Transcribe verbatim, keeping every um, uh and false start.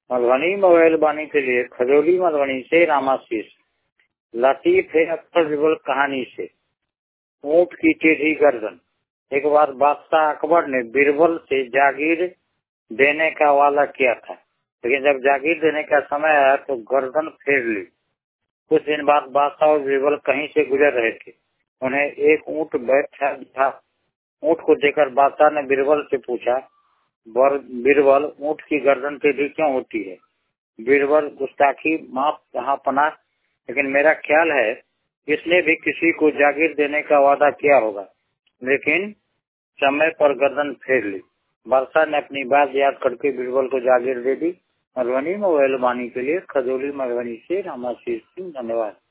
Madhubani mobile बानी के लिए खजौली मधुबनी से रामाशीष। लतीफ है अक्सर बिरबल कहानी से। ऊंट की टेढ़ी गर्दन। एक बार बादशाह अकबर ने बीरबल से जागीर देने का वादा किया था, लेकिन जब जागीर देने का समय आया तो गर्दन फेर ली। कुछ दिन बाद बादशाह और बीरबल कहीं से गुजर रहे थे। उन्हें एक ऊंट बैठा था। ऊंट को देखकर बादशाह ने बीरबल से पूछा, बीरबल, ऊंट की गर्दन टेढ़ी क्यों होती है? बीरबल, गुस्ताखी माफ जहाँ पनाह, लेकिन मेरा ख्याल है इसने भी किसी को जागीर देने का वादा किया होगा, लेकिन समय पर गर्दन फेर ली। बादशाह ने अपनी बात याद करके बीरबल को जागीर दे दी। मधुबनी मोबाइल बानी के लिए खजौली मधुबनी से रामाशीष सिंह। धन्यवाद।